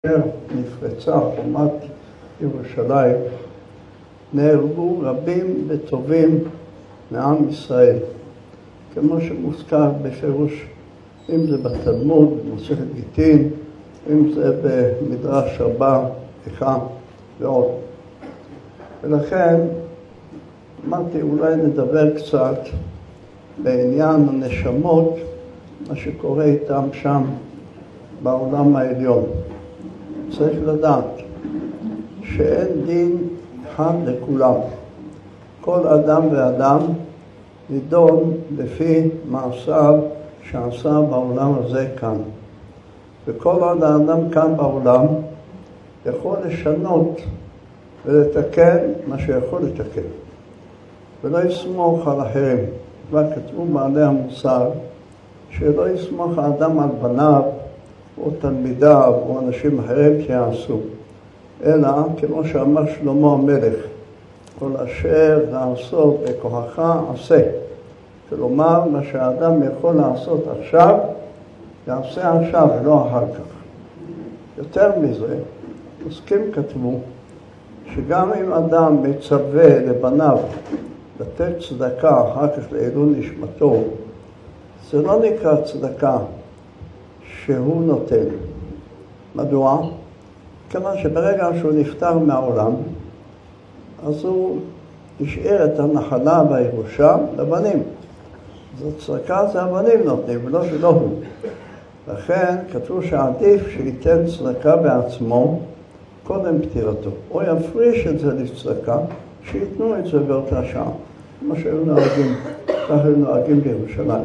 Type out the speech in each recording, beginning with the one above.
נפרצה חומת ירושלים, נהרגו רבים וטובים מעם ישראל, כמו שמוזכר בפירוש, אם זה בתלמוד, במסכת גיטין, אם זה במדרש רבה, איכה ועוד. ולכן אמרתי, אולי נדבר קצת בעניין הנשמות, מה שקורה איתם שם בעולם העליון. צריך לדעת שאין דין אחד לכולם. כל אדם ואדם נידון לפי מעשיו שעשה בעולם הזה כאן. וכל אדם כאן בעולם יכול לשנות ולתקן מה שיכול לתקן. ולא יסמוך על אחרים. כבר כתבו בעלי המוסר שלא יסמוך האדם על בניו או תלמידיו או אנשים אחרים שיעשו, אלא כמו שאמר שלמה המלך, כל אשר לעשות בכוחך עשה. כלומר, מה שהאדם יכול לעשות עכשיו, יעשה עכשיו ולא אחר כך. יותר מזה, פוסקים כתבו שגם אם אדם מצווה לבניו לתת צדקה אחר כך לעילוי נשמתו, זה לא נקרא צדקה שהוא נותן. מדוע? כיוון שברגע שהוא נפטר מהעולם, אז הוא השאיר את הנחלה והירושה לבנים. זאת צדקה, זה הבנים נותנים, ולא שלא הוא. לכן כתוב שעדיף שייתן צדקה בעצמו קודם פטירתו. או יפריש את זה לצדקה, שיתנו את זה באותה שעה. כמו שהיו נוהגים, כך היו נוהגים בירושלים.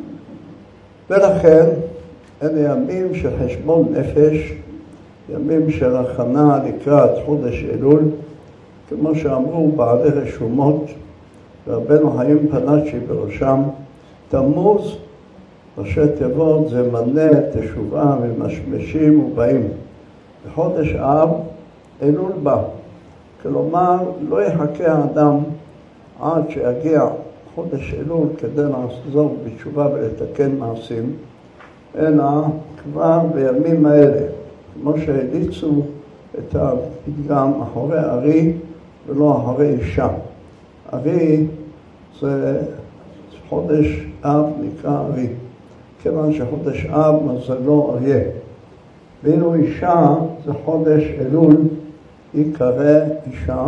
ולכן, אלה ימים של חשבון נפש, ימים של הכנה לקראת חודש אלול, כמו שאמרו בעלי רשומות, ורבנו חיים פלאצ'י בראשם, תמוז, ראשי תיבות, זה מנה תשובה ממשמשים ובאים. בחודש אב, אלול בא. כלומר, לא יחכה האדם עד שיגיע חודש אלול כדי לחזור בתשובה ולתקן מעשים, אלא כבר בימים האלה, כמו שהליצו את הפתגם אחורי ארי ולא אחורי אישה. ארי זה חודש אב נקרא ארי, כיוון שחודש אב מזלו אריה. ואילו אישה זה חודש אלול, יקרא אישה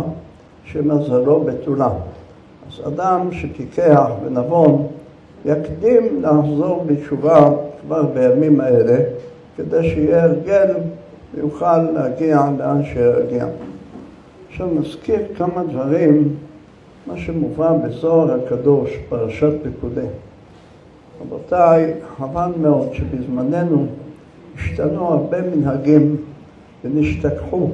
שמזלו בתולה. אז אדם שפיקח ונבון יקדים לחזור בתשובה כבר בימים האלה, כדי שיהיה הרגל ויוכל להגיע לאן שיגיע. עכשיו נזכיר כמה דברים, מה שמובא בזוהר הקדוש, פרשת פקודי. רבותיי, חבל מאוד שבזמננו השתנו הרבה מנהגים ונשתכחו,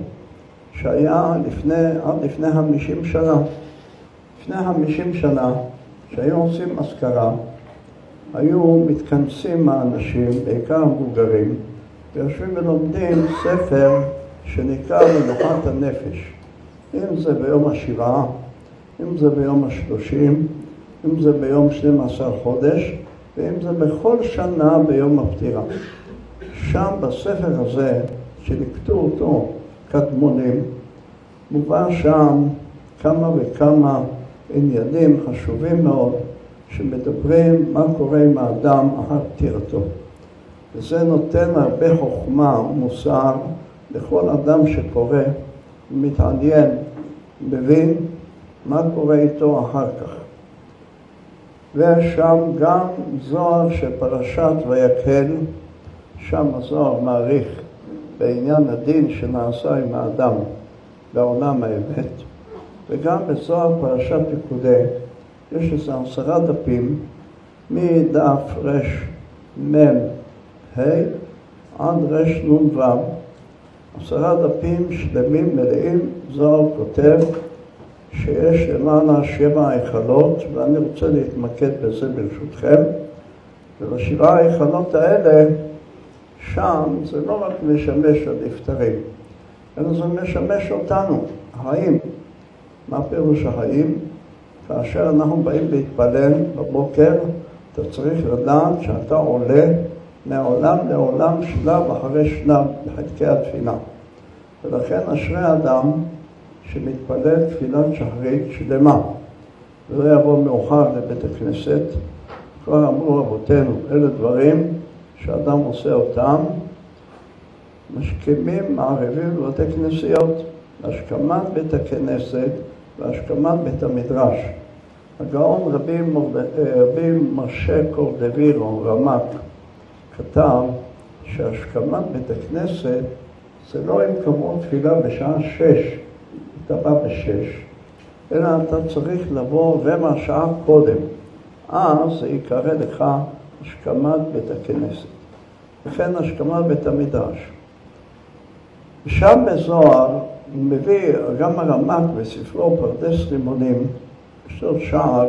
שהיה עד לפני 50 שנה. לפני 50 שנה, שהיו עושים אזכרה, היו מתכנסים האנשים, בעיקר המבוגרים, ויושבים ולומדים ספר שנקרא מנוחת הנפש. אם זה ביום השבעה, אם זה ביום ה30, אם זה ביום 12 חודש, ואם זה בכל שנה ביום הפטירה. שם בספר הזה, שליקטו אותו קדמונים, מובא שם כמה וכמה עניינים חשובים מאוד, שמדברים מה קורה עם האדם אחר פטירתו. וזה נותן הרבה חוכמה ומוסר לכל אדם שקורא ומתעניין, מבין מה קורה איתו אחר כך. ושם גם זוהר של פרשת ויקהל, שם הזוהר מעריך בעניין הדין שנעשה עם האדם בעולם האמת, וגם בזוהר פרשת פקודי יש איזה 10 דפים מדף רש מם ה' עד רש נון ו', 10 דפים שלמים מלאים. זוהר כותב שיש למעלה 7 היכלות, ואני רוצה להתמקד בזה ברשותכם. וב7 היכלות האלה, שם זה לא רק משמש הנפטרים, אלא זה משמש אותנו, החיים. מה פירוש החיים? כאשר אנחנו באים להתפלל בבוקר, אתה צריך לדעת שאתה עולה מעולם לעולם שלב אחרי שלב בחלקי התפילה. ולכן אשרי אדם שמתפלל תפילת שחרית שלמה, ולא יבוא מאוחר לבית הכנסת. כבר אמרו אבותינו, אלה דברים שאדם עושה אותם, משכימים, מערבים בבתי כנסיות, השכמת בית הכנסת והשכמת בית המדרש. הגאון רבי משה קורדווירו רמ"ק כתב שהשכמת בית הכנסת זה לא אם קבעו תפילה בשעה 6, אתה בא ב6, אלא אתה צריך לבוא רבע שעה קודם. אז זה יקרא לך השכמת בית הכנסת. וכן השכמת בית המדרש. שם בזוהר הוא מביא גם הרמ"ק בספרו פרדס רימונים, יש לו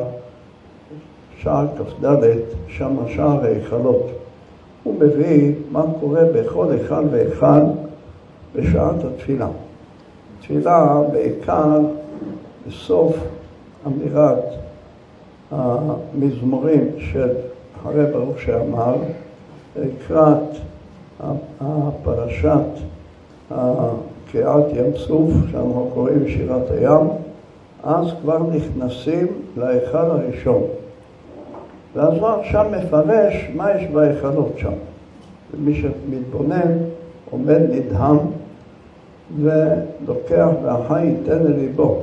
שער כ"ד, שם שער ההיכלות. הוא מביא מה קורה בכל היכל והיכל בשעת התפילה. תפילה בעיקר בסוף אמירת המזמורים של אחרי ברוך שאמר, לקראת הפרשת קריעת ים סוף, שאנחנו קוראים שירת הים, אז כבר נכנסים להיכל הראשון. ואז שם מפרש מה יש בהיכלות שם. ומי שמתבונן עומד נדהם ולוקח והחי ייתן לליבו.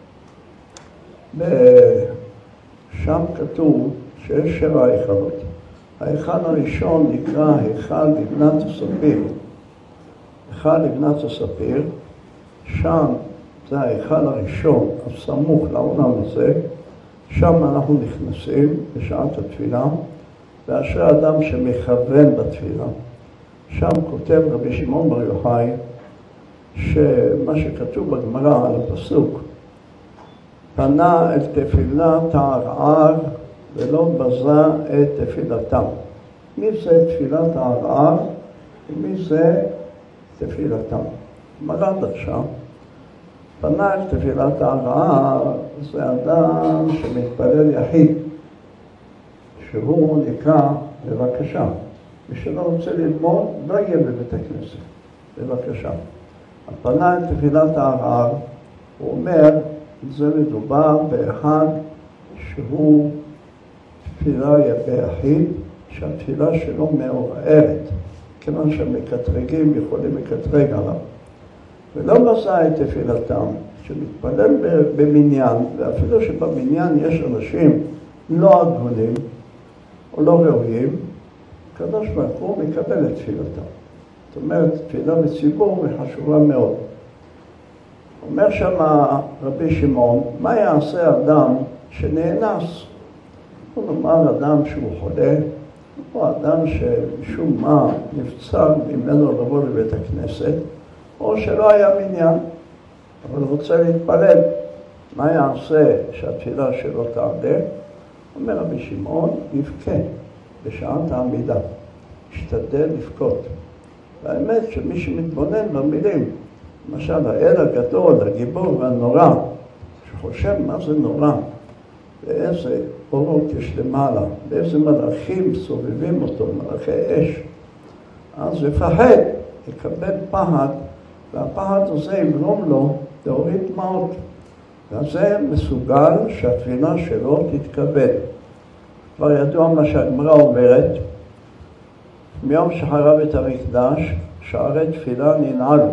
שם כתוב שיש 7 היכלות. ההיכל הראשון נקרא היכל לבנת הספיר. היכל לבנת הספיר, שם זה ההיכל הראשון, הסמוך לעולם הזה, שם אנחנו נכנסים בשעת התפילה, ואשרי אדם שמכוון בתפילה. שם כותב רבי שמעון בר יוחאי, שמה שכתוב בגמרא על הפסוק, פנה אל תפילת הערער ולא בזה את תפילתם. מי זה תפילת הערער ומי זה תפילתם? גמרא דרשה, פנה אל תפילת הערער זה אדם שמתפלל יחיד, שהוא נקרא בבקשה. מי שלא רוצה ללמוד לא יהיה בבית הכנסת, בבקשה. הפנה אל תפילת הערער, הוא אומר, זה מדובר באחד שהוא תפילה ביחיד, שהתפילה שלו מעורערת, כיוון שהמקטרגים יכולים לקטרג עליו. ולא בזה את תפילתם, שמתפלל במניין, ואפילו שבמניין יש אנשים לא הגונים או לא ראויים, הקדוש ברוך הוא מקבל את תפילתם. זאת אומרת, תפילה בציבור היא חשובה מאוד. אומר שם רבי שמעון, מה יעשה אדם שנאנס? הוא נאמר אדם שהוא חולה, או אדם שמשום מה נבצר ממנו לבוא לבית הכנסת, או שלא היה מניין, אבל רוצה להתפלל. מה יעשה שהתפילה שלו תעלה? אומר רבי שמעון, יבכה בשעת העמידה, ישתדל לבכות. והאמת שמי שמתבונן במילים, למשל האל הגדול, הגיבור והנורא, שחושב מה זה נורא, ואיזה אורות יש למעלה, ואיזה מלאכים סובבים אותו, מלאכי אש, אז יפחד, יקבל פחד, והפחד הזה יגרום לו להוריד דמעות. וזה מסוגל שהתפילה שלו תתקבל. כבר ידוע מה שהגמרא אומרת, מיום שחרב את המקדש, שערי תפילה ננעלו.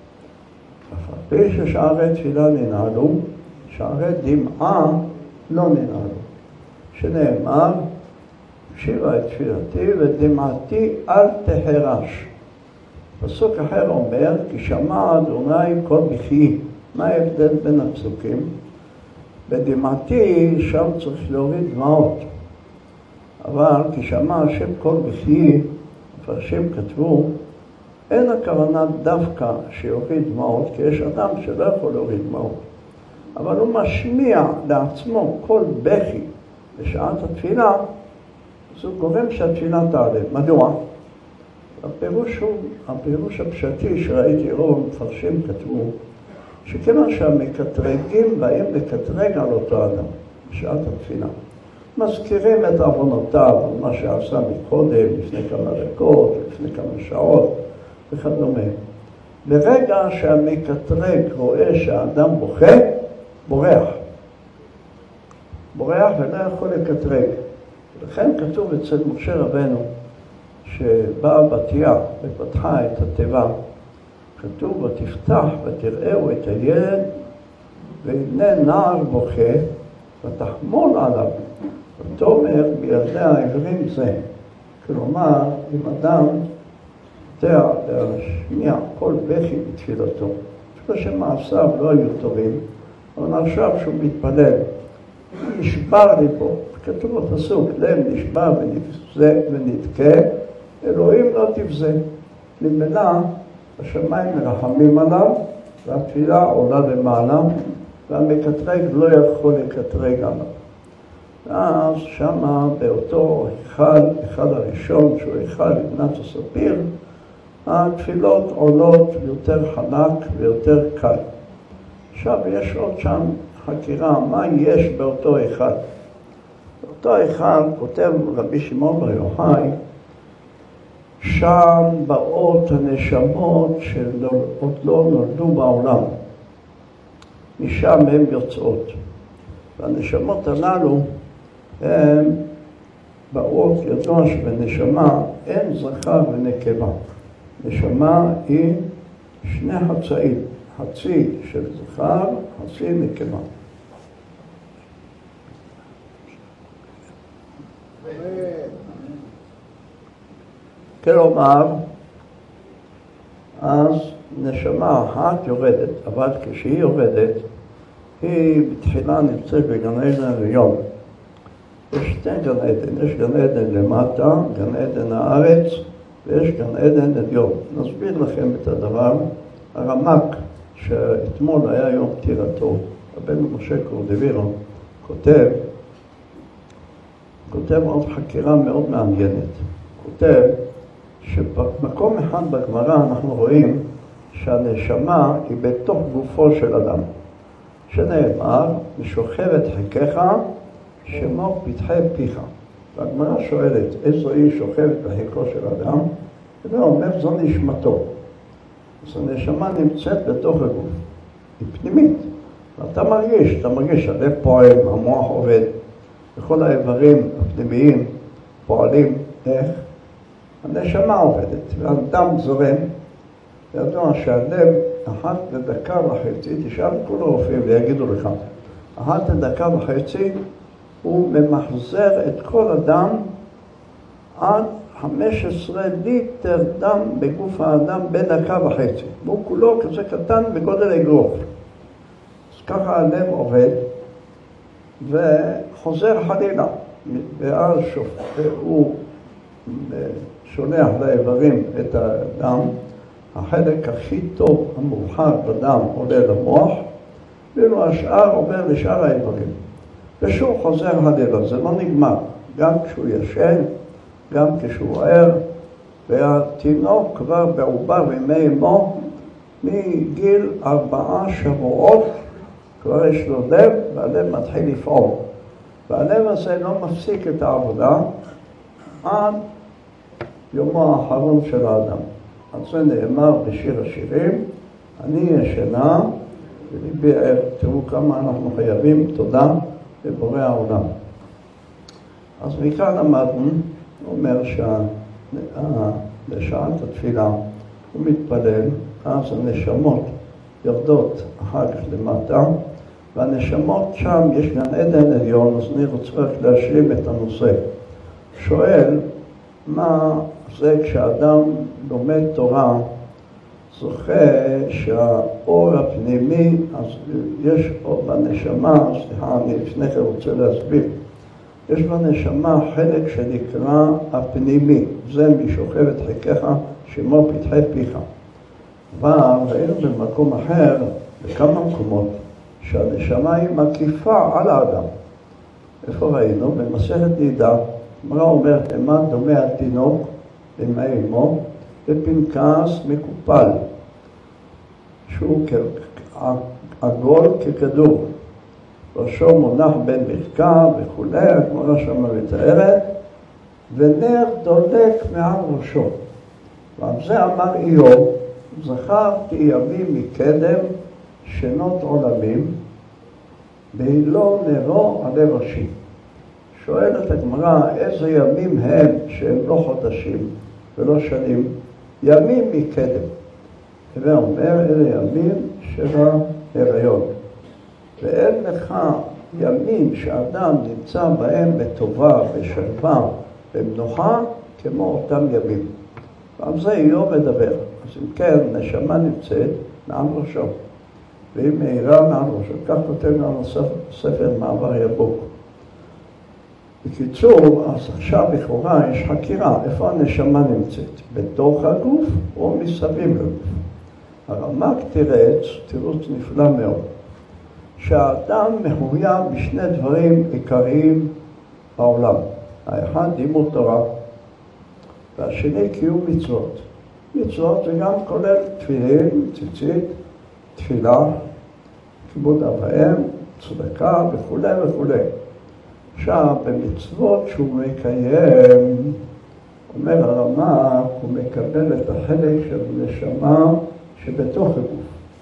אף על פי ששערי תפילה ננעלו, שערי דמעה לא ננעלו. שנאמר, הקשיבה את תפילתי ודמעתי אל תחרש. פסוק אחר אומר, כי שמע אדוני כל בכי. מה ההבדל בין הפסוקים? בדמעתי שם צריך להוריד דמעות. אבל כי שמע השם כל בכי, המפרשים כתבו, אין הכוונה דווקא שיוריד דמעות, כי יש אדם שלא יכול להוריד דמעות. אבל הוא משמיע לעצמו כל בכי בשעת התפילה, אז הוא גורם שהתפילה תעלה. מדוע? הפירוש הפשטי שראיתי רוב המפרשים כתבו, שכיוון שהמקטרגים באים לקטרג על אותו אדם בשעת התפילה. מזכירים את עוונותיו, מה שעשה מקודם, לפני כמה דקות, לפני כמה שעות וכדומה. ברגע שהמקטרג רואה שהאדם בוכה, בורח ולא יכול לקטרג. ולכן כתוב אצל משה רבנו, שבאה בתיה ופתחה את התיבה, כתוב ותפתח ותראהו את הילד, והנה נער בוכה ותחמול עליו, ותאמר בילדי העברים זה. כלומר, אם אדם יודע להשמיע כל בכי בתפילתו, אפילו שמעשיו לא היו טובים, אבל עכשיו שהוא מתפלל, נשבר ליבו, כתוב בפסוק, לב נשבר ונבזה ונתקה, אלוהים לא תבזה. ממילא השמיים מרחמים עליו, והתפילה עולה למעלה, והמקטרג לא יכול לקטרג עליו. ואז שמה באותו אחד הראשון, שהוא אחד לבנת הספיר, התפילות עולות יותר חלק ויותר קל. עכשיו יש עוד שם חקירה, מה יש באותו אחד. באותו אחד כותב רבי שמעון בר יוחאי, שם באות הנשמות שעוד לא נולדו בעולם. משם הן יוצאות. והנשמות הללו הן באות, ידוע שבנשמה אין זכר ונקבה. נשמה היא שני חצאים, חצי של זכר, חצי נקבה. כלומר, אז נשמה אחת יורדת, אבל כשהיא יורדת, היא בתחילה נמצאת בגן עדן עליון. יש שתי גן עדן, יש גן עדן למטה, גן עדן הארץ, ויש גן עדן עליון. נסביר לכם את הדבר. הרמק, שאתמול היה יום פטירתו, רבנו משה קורדווירו, כותב עוד חקירה מאוד מעניינת. כותב שבמקום אחד בגמרא אנחנו רואים שהנשמה היא בתוך גופו של אדם. שנאמר, משוכבת חיקך, שמו פתחי פיך. והגמרא שואלת, איזו היא שוכבת בחיקו של אדם? והוא אומר, זו נשמתו. אז הנשמה נמצאת בתוך הגוף. היא פנימית. ואתה מרגיש, הלב פועל, המוח עובד. וכל האיברים הפנימיים פועלים איך? הנשמה עובדת, והדם זורם. ידוע שהלב אחת לדקה וחצי, תשאל כל הרופאים ויגידו לך, אחת לדקה וחצי הוא ממחזר את כל הדם עד 15 ליטר דם בגוף האדם בדקה וחצי. והוא כולו כזה קטן בגודל אגרוף. אז ככה הלב עובד וחוזר חלילה. ואז הוא שולח לאיברים את הדם. החלק הכי טוב המורחק בדם עולה למוח, ואילו השאר עובר לשאר האיברים. ושוב חוזר חלילה, זה לא נגמר. גם כשהוא ישן, גם כשהוא ער, והתינוק כבר בעובר בימי אמו, מגיל 4 שבועות, כבר יש לו לב, והלב מתחיל לפעול. והלב הזה לא מפסיק את העבודה עד יומו האחרון של האדם. על זה נאמר בשיר השירים, אני ישנה וליבי ער. תראו כמה אנחנו חייבים תודה לבורא העולם. אז מכאן למדנו, הוא אומר לשעת התפילה הוא מתפלל, אז הנשמות יורדות אחר כך למטה, והנשמות שם יש גן עדן עליון, אז אני רוצה רק להשלים את הנושא. שואל, מה זה כשאדם לומד תורה, זוכה שהאור הפנימי, אז יש אור בנשמה, סליחה, אני לפני כן רוצה להסביר, יש בנשמה חלק שנקרא הפנימי, זה משוכבת חיקך, שמו פתחי פיך. אבל ראינו במקום אחר, בכמה מקומות, שהנשמה היא מקיפה על האדם. איפה ראינו? במסכת נידה, הגמרא אומרת, למה דומה התינוק בימי אמו? בפנקס מקופל, שהוא עגול ככדור. ראשו מונח בין ברכיו וכולי, הגמרא שם מתארת, ונר דולק מעל ראשו. ועל זה אמר איוב, זכרתי ימים מקדם שנות עולמים, בהילו נרו עלי ראשי. שואלת הגמרא, איזה ימים הם שהם לא חודשים ולא שנים? ימים מקדם. ואומר, אלה ימים של ההיריון. ואין לך ימים שאדם נמצא בהם בטובה, בשלווה, במנוחה, כמו אותם ימים. ועל זה איוב מדבר. אז אם כן, נשמה נמצאת מעל ראשו. והיא מהירה מעל ראשו. כך כותב לנו ספר מעבר יבוק. בקיצור, אז עכשיו לכאורה יש חקירה. איפה הנשמה נמצאת? בתוך הגוף או מסביב לגוף? הרמ"ק תירוץ נפלא מאוד. שהאדם מחויב בשני דברים עיקריים בעולם. האחד לימוד תורה, והשני קיום מצוות. מצוות זה גם כולל תפילין, ציצית, תפילה, כיבוד אב ואם, צדקה וכו' וכו'. עכשיו, במצוות שהוא מקיים, אומר הרמ"ק, הוא מקבל את החלק של נשמה שבתוך הגוף.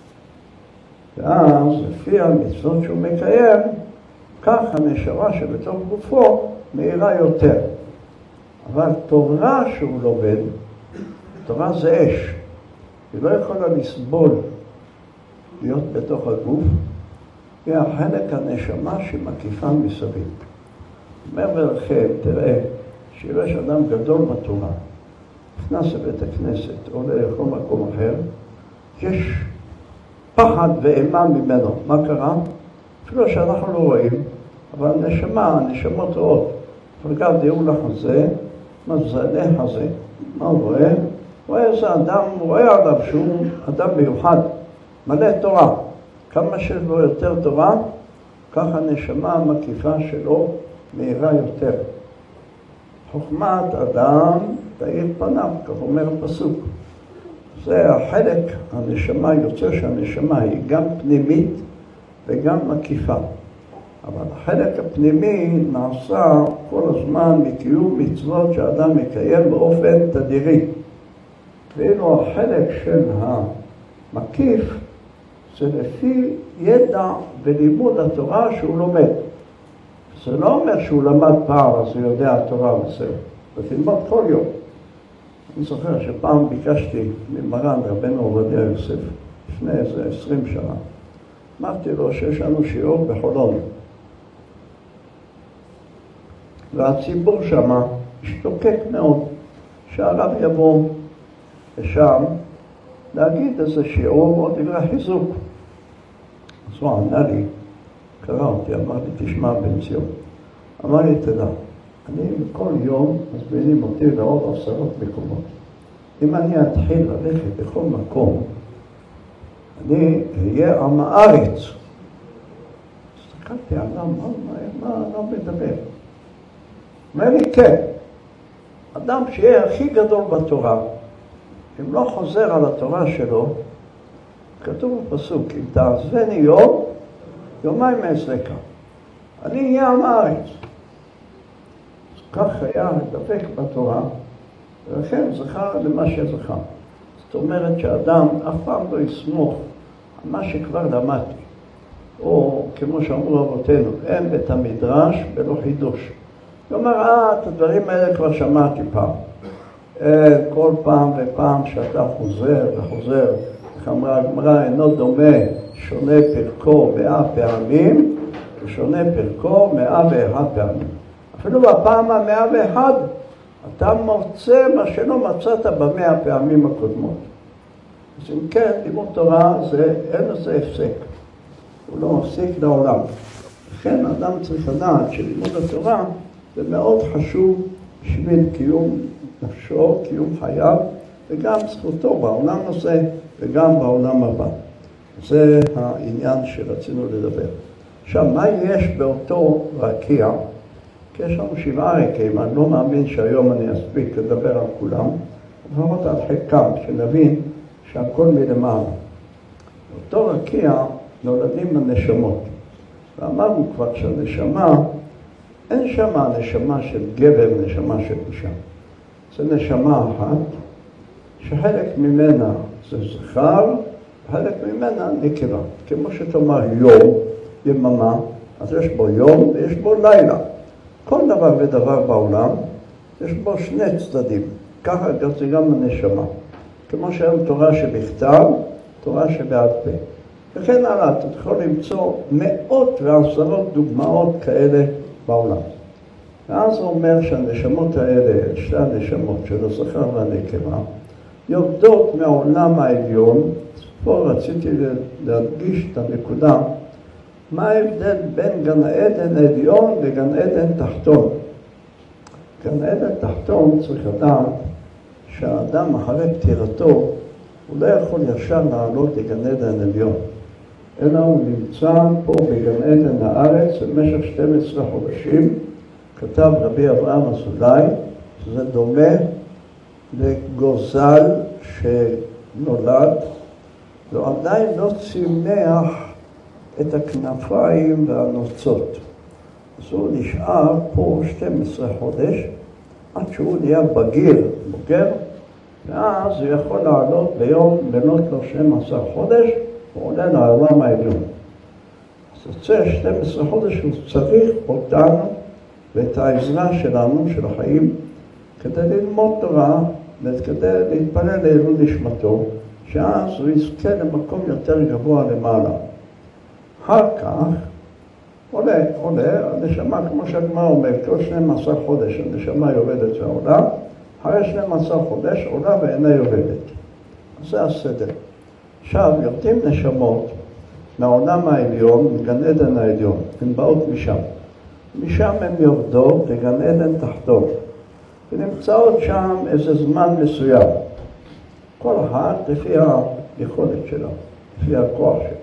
ואז, לפי המצוות שהוא מקיים, כך הנשמה שבתוך גופו מהירה יותר. אבל תורה שהוא לומד, תורה זה אש. היא לא יכולה לסבול להיות בתוך הגוף, היא החלק הנשמה שמקיפה מסביב. אומר ולכם, תראה, שיש אדם גדול בתורה, נכנס לבית הכנסת או לכל מקום אחר, יש פחד ואימה ממנו. מה קרה? אפילו שאנחנו לא רואים, אבל הנשמות רואות. פרגב דיור לחזה, מזלה חזה. מה הוא רואה? הוא רואה איזה אדם, הוא רואה עליו שהוא אדם מיוחד, מלא תורה. כמה שיש לו יותר תורה, כך הנשמה המקיפה שלו מהירה יותר. חוכמת אדם תאיר פניו, כך אומר הפסוק. זה החלק, הנשמה יוצא שהנשמה היא גם פנימית וגם מקיפה. אבל החלק הפנימי נעשה כל הזמן מקיום מצוות שאדם מקיים באופן תדירי. ואילו החלק של המקיף זה לפי ידע ולימוד התורה שהוא לומד. זה לא אומר שהוא למד פעם אז הוא יודע התורה וזהו. ותלמוד כל יום. אני זוכר שפעם ביקשתי ממרן רבנו עובדיה יוסף, לפני איזה 20 שנה. אמרתי לו שיש לנו שיעור בחולון. והציבור שם השתוקק מאוד, שהרב יבוא לשם להגיד איזה שיעור או דברי חיזוק. אז הוא ענה לי, קרא אותי, אמר לי, תשמע בן ציון. אמר לי, תדע, אני כל יום מזמינים אותי לעוד 10 מקומות. אם אני אתחיל ללכת בכל מקום, אני אהיה עם הארץ. הסתכלתי עליו, מה מדבר? אומר לי, כן, אדם שיהיה הכי גדול בתורה, אם לא חוזר על התורה שלו, כתוב בפסוק, אם תעזבני יום, יומיים אעזבך. אני אהיה עם הארץ. כך היה לדבק בתורה, ולכן זכה למה שזכה. זאת אומרת שאדם אף פעם לא יסמוך על מה שכבר למדתי. או כמו שאמרו אבותינו, אין בית המדרש ולא חידוש. כלומר, את הדברים האלה כבר שמעתי פעם. כל פעם ופעם שאתה חוזר וחוזר, איך אמרה הגמרא, אינו דומה שונה פרקו 100 פעמים, ושונה פרקו 101 פעמים. אפילו בפעם ה-101, אתה מוצא מה שלא מצאת ב100 פעמים הקודמות. אז אם כן, לימוד תורה אין לזה הפסק. הוא לא מפסיק לעולם. לכן האדם צריך לדעת שלימוד התורה זה מאוד חשוב בשביל קיום נפשו, קיום חייו, וגם זכותו בעולם הזה וגם בעולם הבא. זה העניין שרצינו לדבר. עכשיו, מה יש באותו רקיע? כי יש לנו 7 רקיעים, אני לא מאמין שהיום אני אספיק לדבר על כולם, לפחות על חלקם, שנבין שהכל מלמעלה. באותו רקיע נולדים הנשמות. ואמרנו כבר שהנשמה, אין שם נשמה של גבר ונשמה של אישה. זה נשמה אחת, שחלק ממנה זה זכר, וחלק ממנה נקבה. כמו שתאמר יום, יממה, אז יש בו יום ויש בו לילה. כל דבר ודבר בעולם, יש בו שני צדדים. ככה זה גם הנשמה. כמו שהיום תורה שבכתב, תורה שבעל פה. וכן הלאה, אתה יכול למצוא מאות ועשרות דוגמאות כאלה בעולם. ואז הוא אומר שהנשמות האלה, שתי הנשמות של הזכר והנקבה, יורדות מהעולם העליון. פה רציתי להדגיש את הנקודה, מה ההבדל בין גן עדן עליון לגן עדן תחתון. גן עדן תחתון צריך לדעת שהאדם אחרי פטירתו, הוא לא יכול ישר לעלות לגן עדן עליון, אלא הוא נמצא פה בגן עדן הארץ במשך 12 חודשים. כתב רבי אברהם אזולאי, שזה דומה לגוזל שנולד, ועדיין לא צימח את הכנפיים והנוצות. אז הוא נשאר פה 12 חודש, עד שהוא נהיה בוגר, ואז הוא יכול לעלות ביום בנות לו 12 חודש, הוא עולה לעולם העליון. אז יוצא 12 חודש הוא צריך אותנו, ואת העזרה שלנו, של החיים, כדי ללמוד תורה, וכדי להתפלל לעילוי נשמתו, שאז הוא יזכה למקום יותר גבוה למעלה. אחר כך עולה, הנשמה, כמו שהגמרא אומר, כל 12 חודש הנשמה יורדת ועולה, אחרי 12 חודש עולה ואינה יורדת. אז זה הסדר. עכשיו יורדים נשמות מהעולם העליון, מגן עדן העליון, הן באות משם. משם הן יורדות לגן עדן תחתון, ונמצאות שם איזה זמן מסוים. כל אחד לפי היכולת שלו, לפי הכוח שלו.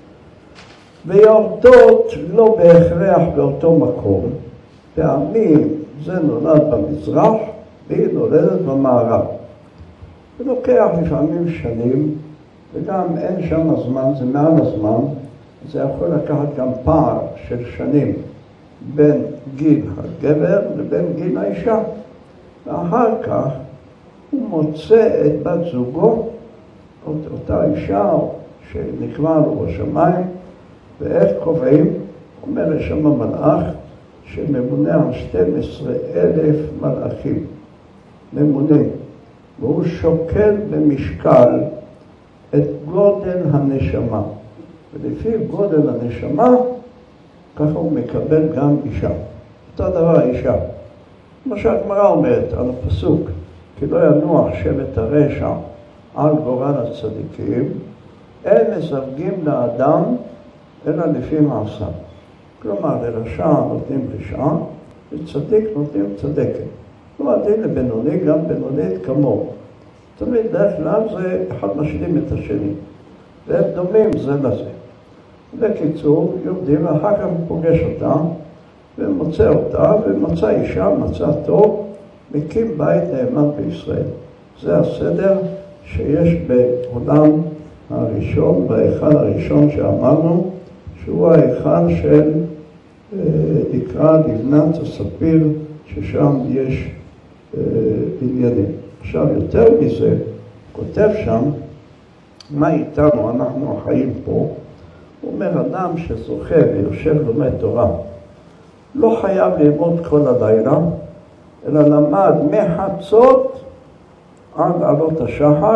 ויורדות לא בהכרח באותו מקום, פעמים זה נולד במזרח והיא נולדת במערב. זה לוקח לפעמים שנים, וגם אין שם הזמן, זה מעל הזמן, זה יכול לקחת גם פער של שנים בין גיל הגבר לבין גיל האישה. ואחר כך הוא מוצא את בת זוגו, אותה אישה שנקרא לו בשמיים, ואיך קובעים? אומר לשם המלאך שממונה על 12,000 מלאכים, ממונים, והוא שוקל במשקל את גודל הנשמה, ולפי גודל הנשמה ככה הוא מקבל גם אישה. אותו דבר האישה. כמו שהגמרא אומרת על הפסוק, כי לא ינוח שבט הרשע על גורל הצדיקים, אין מסווגים לאדם אלא לפי מעשיו. כלומר, לרשע נותנים רשעה, וצדיק נותנים צדקת. כלומר, דין לבינוני, גם בינונית כמוהו. תמיד דרך כלל זה אחד משלים את השני, והם דומים זה לזה. בקיצור, יורדים, ואחר כך הוא פוגש אותה, ומוצא אותה, ומצא אישה, מצא טוב, מקים בית נאמן בישראל. זה הסדר שיש בעולם הראשון, בהיכל הראשון שאמרנו, שהוא ההיכל של נקרא לבנת הספיר, ששם יש עניינים. עכשיו, יותר מזה, כותב שם, מה איתנו, אנחנו החיים פה, הוא אומר, אדם שזוכה ויושב לומד תורה, לא חייב ללמוד כל הלילה, אלא למד מחצות עד עלות השחר,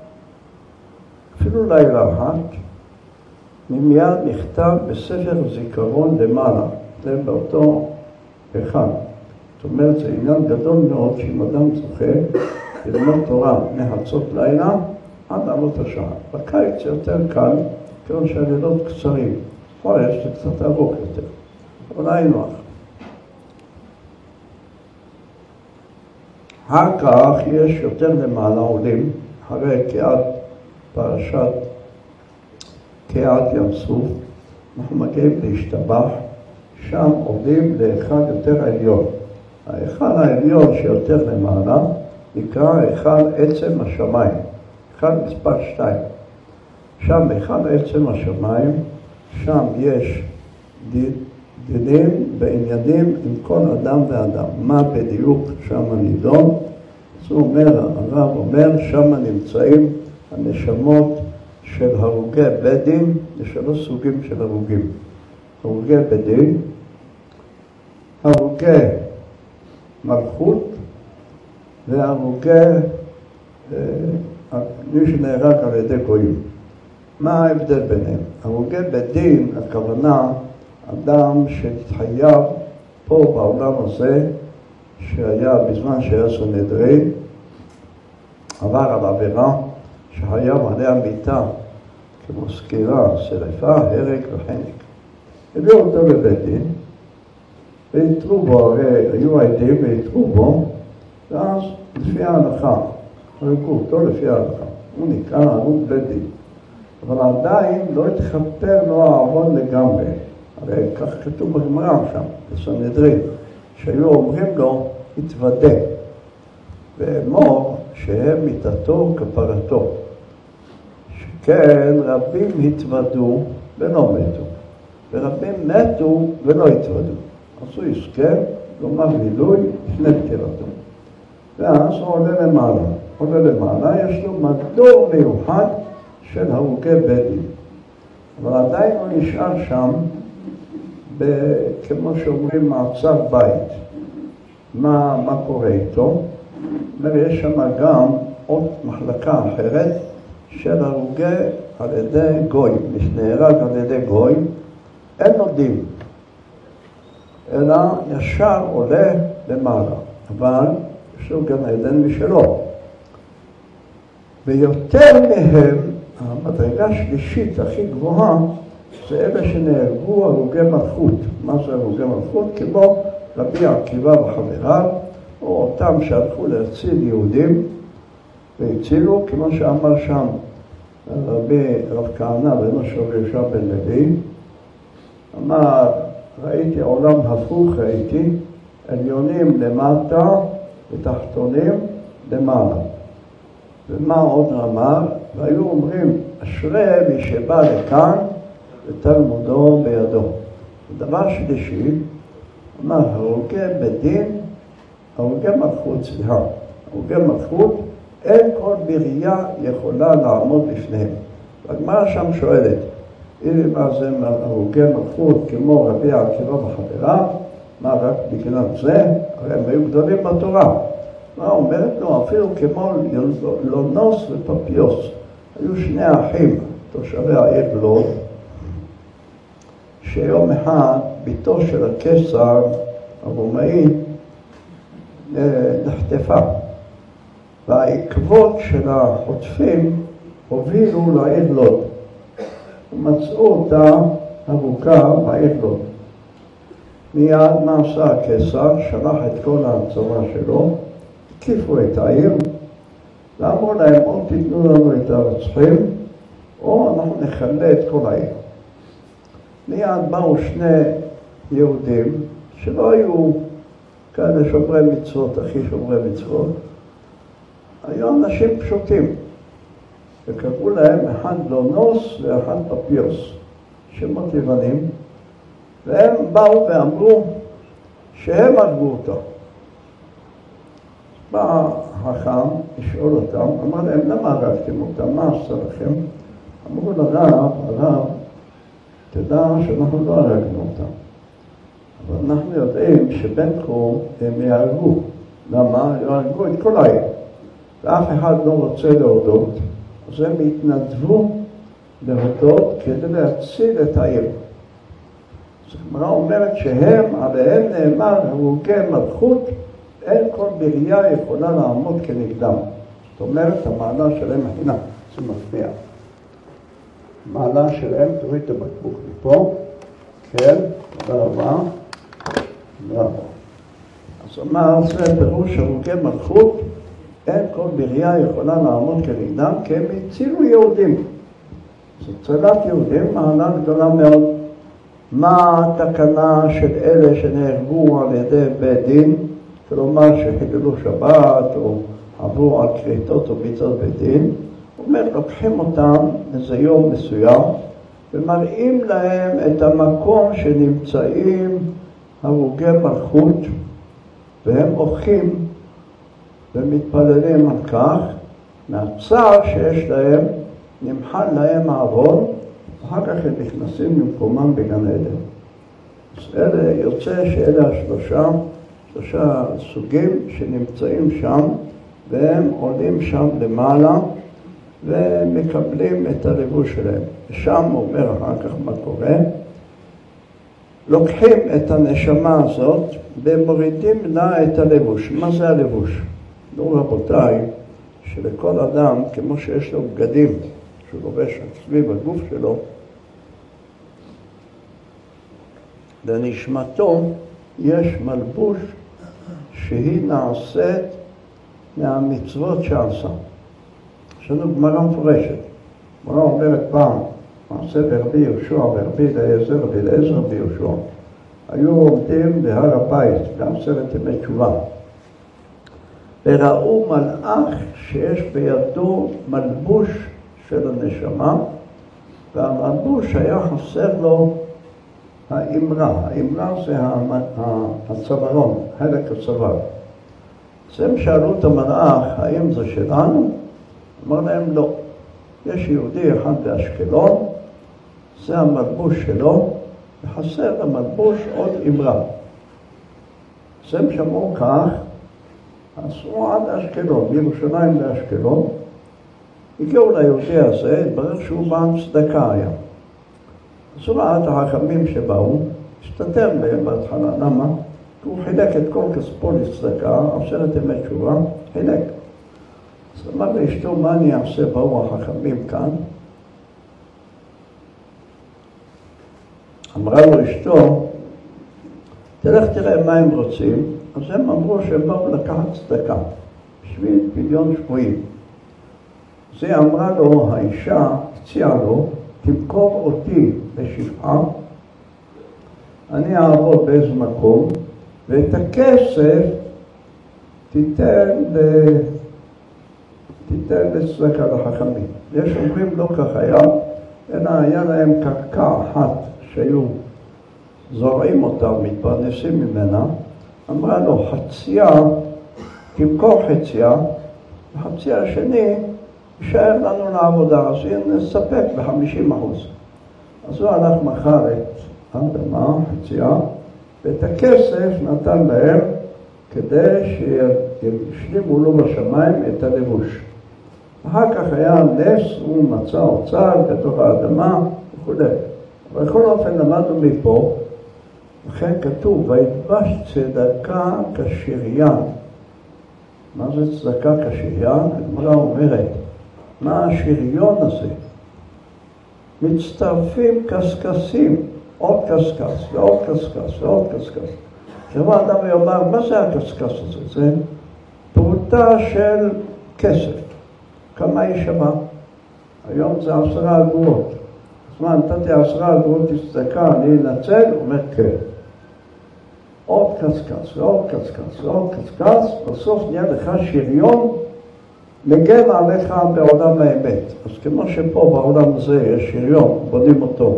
אפילו לילה אחת, מיד נכתב בספר זיכרון למעלה, זה באותו אחד. זאת אומרת, זה עניין גדול מאוד שאם אדם זוכה ללמוד תורה מחצות לילה עד עלות השחר. בקיץ זה יותר קל, כיוון שהלילות קצרים. חורש זה קצת ארוך יותר, אבל היינו אחר. אחר כך יש יותר למעלה עולים, אחרי פרשת קריעת ים סוף, אנחנו מגיעים להשתבח, שם עובדים לאחד יותר עליון. האחד העליון שיותר למעלה נקרא אחד עצם השמיים, אחד מספר 2. שם אחד עצם השמיים, שם יש דינים בעניינים עם כל אדם ואדם. מה בדיוק שם נידון? הרב אומר, שם נמצאים הנשמות של הרוגי בית דין, לשלוש סוגים של הרוגים. הרוגי בית דין, הרוגי מלכות והרוגי מי שנהרג על ידי גויים. מה ההבדל ביניהם? הרוגי בית דין, הכוונה אדם שהתחייב פה בעולם הזה, שהיה בזמן שהיה סנהדרין, עבר על עבירה שחייב עליה מיתה כמו סקירה, שרפה, הרג וחנק. הביאו אותו לבית דין והתרו בו, הרי היו עדים והתרו בו, ואז לפי ההלכה, הרגו אותו לפי ההלכה, הוא נקרא הרוג בית דין. אבל עדיין לא התחפר לו העוון לגמרי. הרי כך כתוב בגמרא שם, בסנהדרין, שהיו אומרים לו, התוודה, ואמור שהם מיתתו כפרתו. שכן רבים התוודו ולא מתו, ורבים מתו ולא התוודו. אז הוא יזכה לומר גילוי לפני פטירתו. ואז הוא עולה למעלה. עולה למעלה, יש לו מדור מיוחד של הרוגי בית דין. אבל עדיין הוא נשאר שם, כמו שאומרים, מעצר בית. מה קורה איתו? יש שם גם עוד מחלקה אחרת של הרוגי על ידי גוי. מי שנהרג על ידי גוי, אין לו דין, אלא ישר עולה למעלה. אבל יש לו גם עדן משלו. ויותר מהם, המדרגה השלישית הכי גבוהה, זה אלה שנהרגו הרוגי מלכות. מה זה הרוגי מלכות? כמו רבי עקיבא וחבריו, או אותם שהלכו להציל יהודים והצילו, כמו שאמר שם רב כהנא בנו של יהושע בן לוי, אמר, ראיתי עולם הפוך, ראיתי עליונים למטה ותחתונים למעלה. ומה עוד אמר? והיו אומרים, אשרי מי שבא לכאן ותלמודו בידו. ודבר שלישי, אמר, הרוגי בית דין, הרוגי מלכות, הרוגי מלכות, אין כל ברייה יכולה לעמוד בפניהם. והגמרא שם שואלת, מה זה הרוגי מלכות כמו רבי עקיבא וחבריו? מה רק בגלל זה? הרי הם היו גדולים בתורה. מה אומרת לו? אפילו כמו לונוס ופפיוס. היו שני אחים, תושבי העיר לוד, שיום אחד ביתו של הקיסר הרומאי נחטפה. והעקבות של החוטפים הובילו לעיר לוד. ומצאו אותה הרוגה בעיר לוד. מיד מה עשה הקיסר? שלח את כל הצבא שלו, הקיפו את העיר, ואמרו להם, או תיתנו לנו את הרוצחים, או אנחנו נחלה את כל העיר. מיד באו שני יהודים, שלא היו כאלה שומרי מצוות, הכי שומרי מצוות, היו אנשים פשוטים, וקראו להם אחד לונוס ואחד פפיוס, שמות יוונים, והם באו ואמרו שהם הרגו אותו. בא החכם, לשאול אותם, אמר להם, למה הרגתם אותם? מה עשה לכם? אמרו לרב, תדע שאנחנו לא הרגנו אותם. אבל אנחנו יודעים שבין כה הם יהרגו. למה? יהרגו את כל העיר. ואף אחד לא רוצה להודות. אז הם התנדבו להודות כדי להציל את העיר. אז הגמרא אומרת שהם, עליהם נאמר, הרוגי מלכות, אין כל ברייה יכולה לעמוד כנגדם. זאת אומרת, המעלה שלהם הנה, זה מפריע. המעלה שלהם, תראי את הבקבוק מפה, כן, תודה רבה. אז אמר, זה פירוש הרוגי מלכות, אין כל ברייה יכולה לעמוד כנגדם, כי הם הצילו יהודים. זו צלת יהודים, מעלה גדולה מאוד. מה התקנה של אלה שנהרגו על ידי בית דין? כלומר שחיללו שבת או עברו על כריתות או ביצות בית דין. הוא אומר, לוקחים אותם איזה יום מסוים ומראים להם את המקום שנמצאים הרוגי מלכות, והם הולכים ומתפללים על כך. מהצער שיש להם נמחל להם הארון, אחר כך הם נכנסים למקומם בגן עדן. אז אלה יוצא שאלה שלושה סוגים שנמצאים שם, והם עולים שם למעלה ומקבלים את הלבוש שלהם. ושם אומר אחר כך מה קורה. לוקחים את הנשמה הזאת ומורידים לה את הלבוש. מה זה הלבוש? נו רבותיי, שלכל אדם, כמו שיש לו בגדים שהוא לובש סביב הגוף שלו, לנשמתו יש מלבוש שהיא נעשית מהמצוות שעשה. יש לנו גמרא מפורשת. גמרא אומרת פעם, מעשה ברבי יהושע ורבי אליעזר רבי אליעזר רבי יהושע. היו עומדים בהר הבית בעשרת ימי תשובה. וראו מלאך שיש בידו מלבוש של הנשמה, והמלבוש היה חסר לו האמרה. האמרה זה הצווארון, חלק הצוואר. אז הם שאלו את המלאך, האם זה שלנו? אמר להם לא. יש יהודי אחד באשקלון, זה המלבוש שלו, וחסר למלבוש עוד אמרה. אז הם שמעו כך, עשו עד אשקלון, מירושלים לאשקלון, הגיעו ליהודי הזה, התברר שהוא בעל צדקה היה. אז הוא ראה את החכמים שבאו, השתתר בהם בהתחלה, למה? כי הוא חילק את כל כספו לצדקה, עשרת ימי תשובה, חילק. אז אמר לאשתו, מה אני אעשה? באו החכמים כאן. אמרה לו אשתו, תלך תראה מה הם רוצים. אז הם אמרו שהם באו לקחת צדקה, בשביל פדיון שבויים. אז היא אמרה לו, האישה הציעה לו, תמכור אותי בשפחה, אני אעבוד באיזה מקום, ואת הכסף תיתן לצדקה לחכמים. יש אומרים לא כך היה, אלא היה להם קרקע אחת שהיו זורעים אותה, מתפרנסים ממנה. אמרה לו, חצייה, תמכור חצייה, וחצייה השני יישאר לנו לעבודה, אז נספק ב-50%. אז הוא הלך מחר את האדמה, חצייה, ואת הכסף נתן להם כדי שישלימו לו בשמיים את הלבוש. אחר כך היה נס, הוא מצא אוצר בתוך האדמה וכו'. אבל בכל אופן למדנו מפה, לכן כתוב, וידבש צדקה כשריין. מה זה צדקה כשריין? הגמרא אומרת, מה השריון הזה? מצטרפים קסקסים, עוד קסקס ועוד קסקס ועוד קסקס. כשבא אדם ויאמר, מה זה הקסקס הזה? זה פרוטה של כסף. כמה היא שווה? היום זה 10 אגורות. אז מה, נתתי 10 אגורות צדקה, אני אנצל? הוא אומר כן. עוד קסקס ועוד קסקס ועוד קסקס, בסוף נהיה לך שריון מגן עליך בעולם האמת. אז כמו שפה בעולם הזה יש שריון, בונים אותו,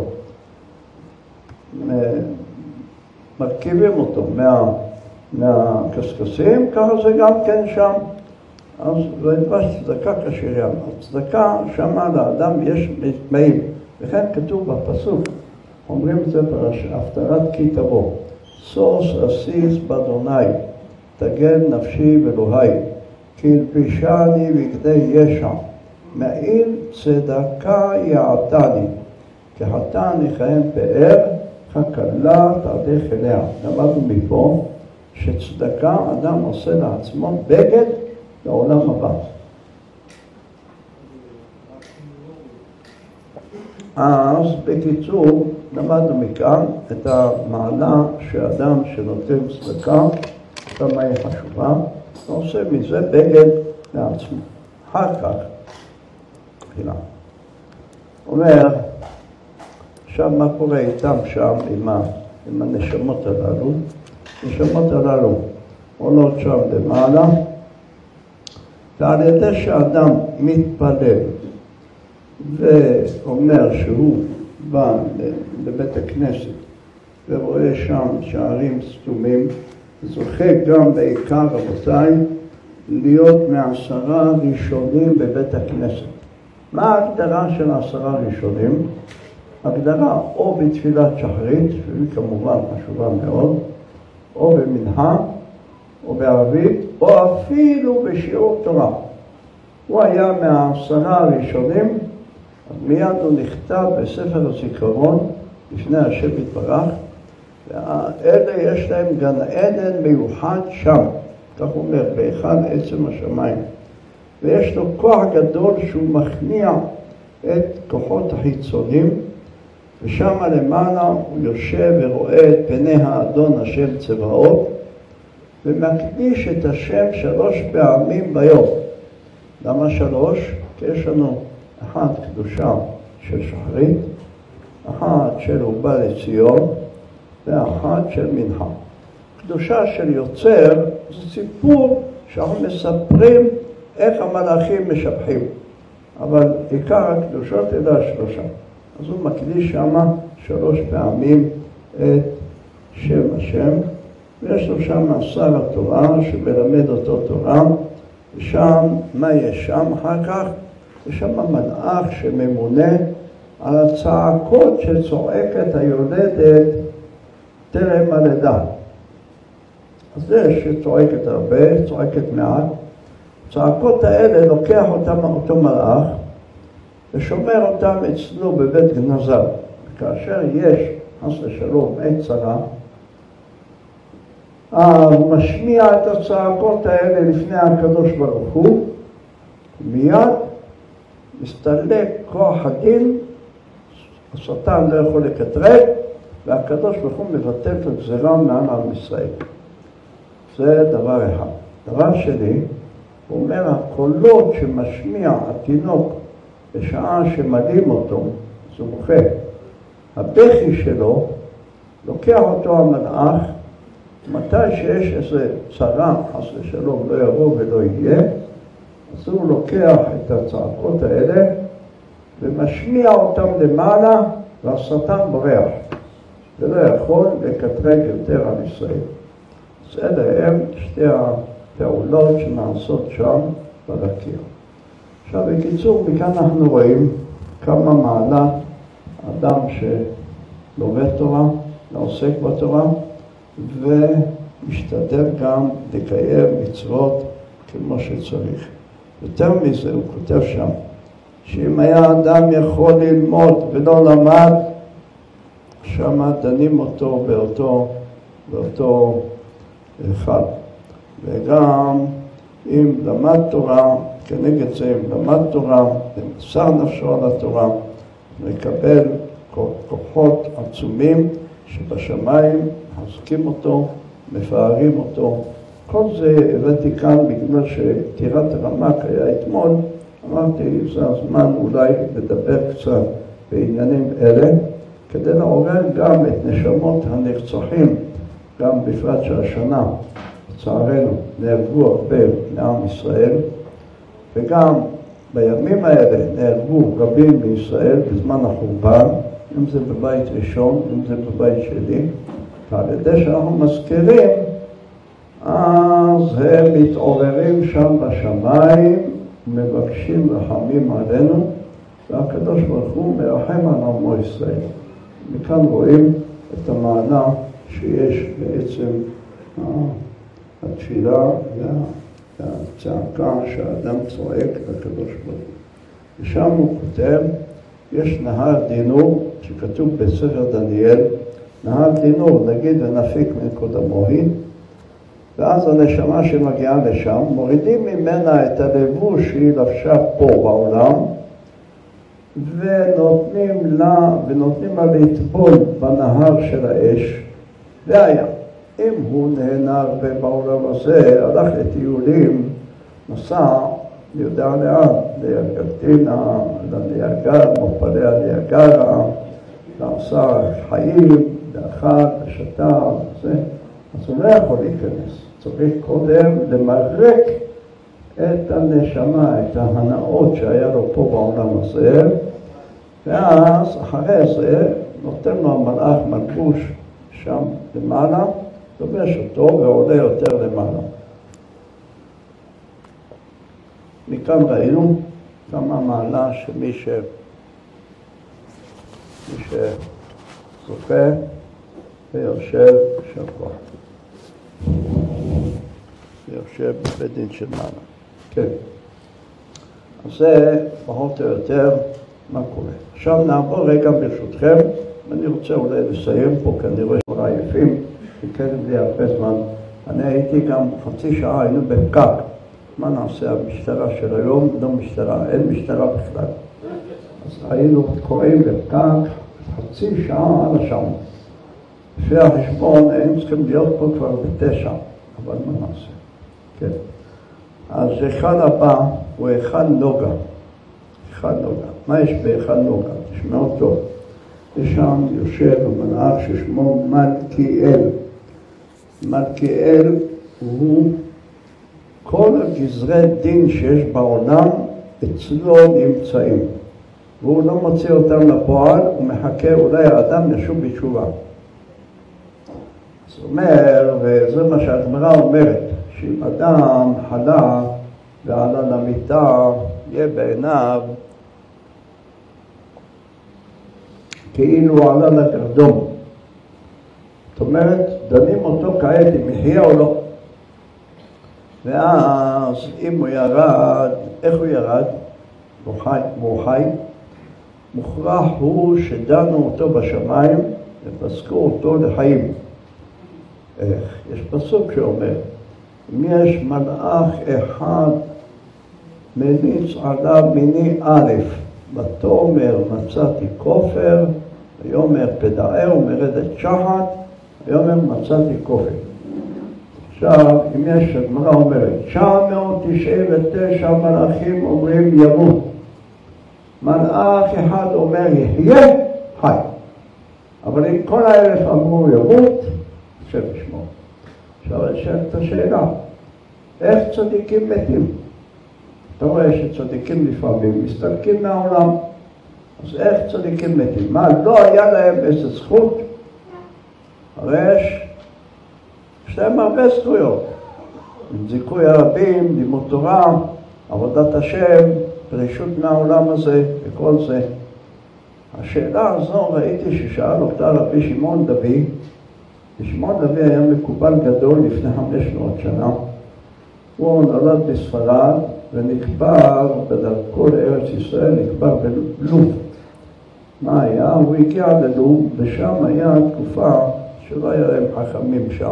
מרכיבים אותו מהקסקסים, ככה זה גם כן שם. אז זה נדבש צדקה כשריין. הצדקה שמה לאדם יש מאים, וכן כתוב בפסוק, אומרים את זה בהפטרת כי תבוא. סוס אסיס באדוני, תגן נפשי ואלוהי, כי הלבישני בגדי ישע, מעיל צדקה יעתני, כחתן יכהן פאר, ככלה תעדך אליה. למדנו מפה שצדקה אדם עושה לעצמו בגד לעולם הבא. אז בקיצור, למדנו מכאן את המעלה שאדם שנותן צדקה, כמה היא חשובה, ועושה מזה בגד לעצמו. אחר כך, תחילה. אומר, עכשיו מה קורה איתם שם עם הנשמות הללו? הנשמות הללו עולות שם למעלה, ועל ידי שאדם מתפלל ואומר שהוא בא לבית הכנסת ורואה שם שערים סתומים, זוכה גם בעיקר, רבותיי, להיות מ10 ראשונים בבית הכנסת. מה ההגדרה של 10 ראשונים? הגדרה או בתפילת שחרית, שהיא כמובן חשובה מאוד, או במנחה, או בערבית, או אפילו בשיעור תורה. הוא היה מ10 הראשונים, מיד הוא נכתב בספר הזיכרון, לפני השם יתברך, ואלה יש להם גן עדן מיוחד שם, כך הוא אומר, בהיכל עצם השמיים. ויש לו כוח גדול שהוא מכניע את כוחות החיצונים, ושם למעלה הוא יושב ורואה את פני האדון השם צבאות, ומקדיש את השם 3 פעמים ביום. למה 3? כי יש לנו אחת קדושה של שחרית, אחת של ובא לציון, ואחת של מנחה. קדושה של יוצר זה סיפור שאנחנו מספרים איך המלאכים משבחים, אבל עיקר הקדושות אלה 3. אז הוא מקדיש שם 3 פעמים את שם השם, ויש לו שם שר התורה שמלמד אותו תורה, ושם, מה יש שם אחר כך? יש שם מלאך שממונה על הצעקות שצועקת היולדת טרם הלידה. אז זה שצועקת הרבה, צועקת מעט. הצעקות האלה לוקח אותם אותו מלאך ושומר אותם אצלו בבית גנזיו. כאשר יש, חס ושלום, עת צרה, הוא משמיע את הצעקות האלה לפני הקדוש ברוך הוא, מיד מסתלק כוח הדין, השטן לא יכול לקטרג, והקדוש ברוך הוא מבטל את הגזירה מעם עם ישראל. זה דבר אחד. דבר שני, הוא אומר, הקולות שמשמיע התינוק בשעה שמדים אותו, זה מוחה. הבכי שלו, לוקח אותו המלאך, מתי שיש איזה צרה, חס ושלום, לא יבוא ולא יהיה, אז הוא לוקח את הצעקות האלה ומשמיע אותם למעלה, והשטן בורח. ולא יכול לקטרג יותר על ישראל. אז אלה הם 2 הפעולות שנעשות שם ברקיע. עכשיו, בקיצור, מכאן אנחנו רואים כמה מעלת אדם שלומד תורה, עוסק בתורה, ומשתדל גם לקיים מצוות כמו שצריך. יותר מזה, הוא כותב שם, שאם היה אדם יכול ללמוד ולא למד, שם דנים אותו באותו אחד. וגם אם למד תורה, כנגד זה אם למד תורה, ומסר נפשו על התורה, מקבל כוחות עצומים שבשמיים מחזקים אותו, מפארים אותו. כל זה הבאתי כאן בגלל שטירת הרמ"ק היה אתמול, אמרתי, זה הזמן אולי לדבר קצת בעניינים אלה, כדי לעורר גם את נשמות הנרצחים, גם בפרט שהשנה, לצערנו, נהרגו הרבה מעם ישראל, וגם בימים האלה נהרגו רבים בישראל בזמן החורבן, אם זה בבית ראשון, אם זה בבית שלי, ועל ידי שאנחנו מזכירים, אז הם מתעוררים שם בשמיים, מבקשים רחמים עלינו, והקדוש ברוך הוא מרחם על עמו ישראל. מכאן רואים את המעלה שיש בעצם התפילה והצעקה שהאדם צועק לקדוש ברוך הוא. ושם הוא כותב, יש נהר דינור שכתוב בספר דניאל, נהר דינור, נגיד ונפיק מקודמוהי, ואז הנשמה שמגיעה לשם, מורידים ממנה את הלבוש שהיא לבשה פה בעולם, ונותנים לה לטבול בנהר של האש, והיה. אם הוא נהנה הרבה בעולם הזה, הלך לטיולים, נסע, יודע לאן, לירגלטינה, ליגר, מופלי הליגרה, לעשה חיים, לאכל, לשתה, וזה. אז הוא לא יכול להיכנס. צריך קודם למרק את הנשמה, את ההנאות שהיה לו פה בעולם הזה, ואז אחרי זה נותן לו המלאך מלבוש שם למעלה, לובש אותו ועולה יותר למעלה. מכאן ראינו כמה מעלה שמי שזוכה ויושב שבוע. ויושב בבית דין של מעלה. כן. אז זה פחות או יותר מה קורה. עכשיו נעבור רגע ברשותכם, ואני רוצה אולי לסיים פה, כי אני רואה נורא יפים, וקדם לי הרבה זמן. אני הייתי גם חצי שעה, היינו בפקק. מה נעשה? המשטרה של היום, לא משטרה, אין משטרה בכלל. אז היינו קוראים בפקק חצי שעה על השעון. לפי החשבון, היינו צריכים להיות פה כבר ב9, אבל מה נעשה? כן. אז אחד הבא הוא אחד נוגה. אחד נוגה. מה יש באחד נוגה? תשמעו טוב. יש שם יושב המלאך ששמו מלכיאל. מלכיאל הוא כל הגזרי דין שיש בעולם אצלו נמצאים. והוא לא מוציא אותם לפועל, הוא מחכה אולי האדם ישוב בתשובה. זאת אומרת, וזה מה שהגמרא אומרת, שאם אדם חלה ועלה למיטה, יהיה בעיניו כאילו עלה לגרדום. זאת אומרת, דנים אותו כעת אם יחיה או לא. ואז אם הוא ירד, איך הוא ירד? הוא חי. מוכרח הוא שדנו אותו בשמיים ופסקו אותו לחיים. איך? יש פסוק שאומר, אם יש מלאך אחד מניץ עליו מיני א', ותאמר מצאתי כופר, ויאמר פדאר ומרדת שחת, ויאמר מצאתי כופר. עכשיו, אם יש, הגמרא אומרת, 999 מלאכים אומרים ימות. מלאך אחד אומר יחיה, חי. אבל אם כל 1,000 אמרו ימות, השם ישמור. עכשיו אני שואל את השאלה, איך צדיקים מתים? אתה רואה שצדיקים לפעמים מסתלקים מהעולם, אז איך צדיקים מתים? מה, לא היה להם איזה זכות? הרי יש להם הרבה זכויות. זיכוי הרבים, לימוד תורה, עבודת השם, פרישות מהעולם הזה וכל זה. השאלה הזו ראיתי ששאל אותה רבי שמעון דבי. שמעון דבי היה מקובל גדול לפני 500 שנה. הוא נולד בספרד ונקבר בדרכו לארץ ישראל, נקבר בלוב. מה היה? הוא הגיע ללוב ושם היה תקופה שלא היה להם חכמים שם.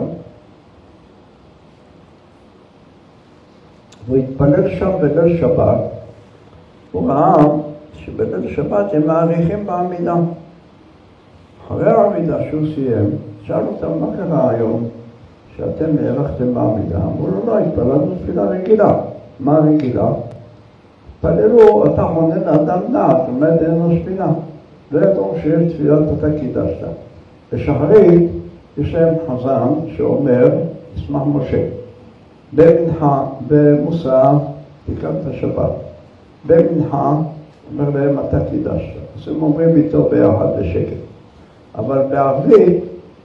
הוא התפלל שם בליל שבת. הוא ראה שבליל שבת הם מעריכים בעמידה. אחרי העמידה שהוא סיים, שאל אותם מה קרה היום שאתם נערכתם בעמידה. אמרו לו, לא, התפללנו תפילה רגילה. מה רגילה? התפללו, אתה חונן לאדם דעת, עומד אין לו שפינה. לא ידעו שיש תפילת אתה קידשת. בשחרית יש להם חזן שאומר, ישמח משה. במנחה, במוסר, תקמת השבת. במנחה, אומר להם, אתה קידשת. אז הם אומרים איתו ביחד בשקט. אבל בערבית,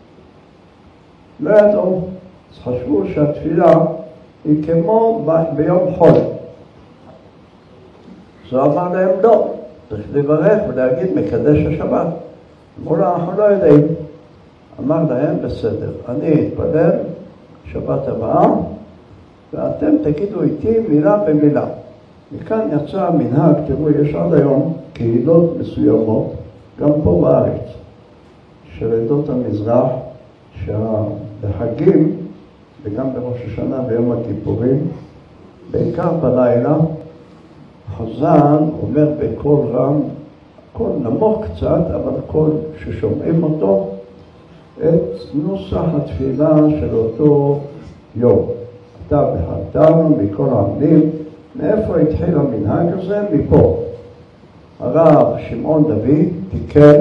לא ידעו. אז חשבו שהתפילה היא כמו ביום חול. אז הוא אמר להם, לא. צריך לברך ולהגיד מקדש השבת. אמרו לו, אנחנו לא יודעים. אמר להם, בסדר, אני אתפלל שבת הבאה, ואתם תגידו איתי מילה במילה. מכאן יצא המנהג, תראו, יש עד היום קהילות מסוימות, גם פה בארץ, של עדות המזרח, שבחגים, וגם בראש השנה ויום הכיפורים, בעיקר בלילה, חזן אומר בקול רם, קול נמוך קצת, אבל קול ששומעים אותו, את נוסח התפילה של אותו יום. אתה והתנו מכל העמים, מאיפה התחיל המנהג הזה? מפה. הרב שמעון דוד תיקן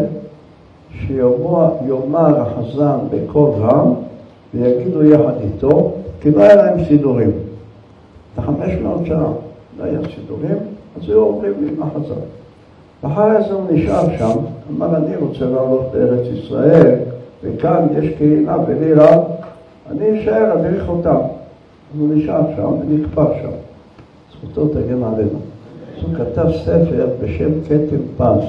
שיאמר החזן בקול רם ויגידו יחד איתו, כי לא היה להם סידורים. 500 שנה לא היה סידורים, אז היו אומרים עם החזן. ואחרי זה הוא נשאר שם, אמר אני רוצה לעלות בארץ ישראל, וכאן יש קהילה בלי רב, אני אשאר, אדריך אותם. אז הוא נשאר שם ונקפר שם. זכותו תגן עלינו. אז הוא כתב ספר בשם כתם פז.